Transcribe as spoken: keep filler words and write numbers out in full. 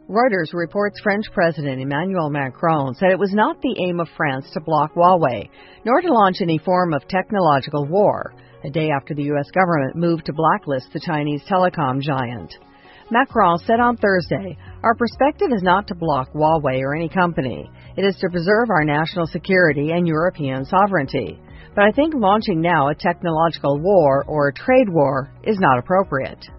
Reuters reports French President Emmanuel Macron said it was not the aim of France to block Huawei, nor to launch any form of technological war, a day after the U S government moved to blacklist the Chinese telecom giant. Macron said on Thursday, "Our perspective is not to block Huawei or any company. It is to preserve our national security and European sovereignty. But I think launching now a technological war or a trade war is not appropriate."